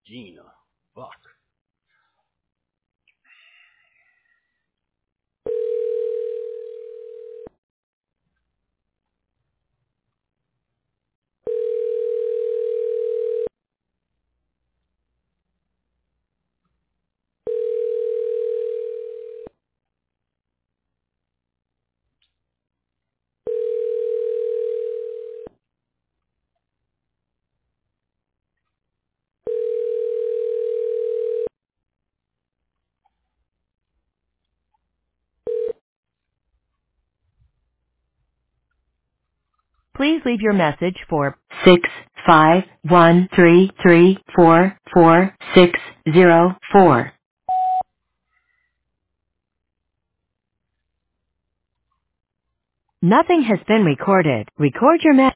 Gina. Fuck. Please leave your message for 65133444604. Nothing has been recorded. Record your message.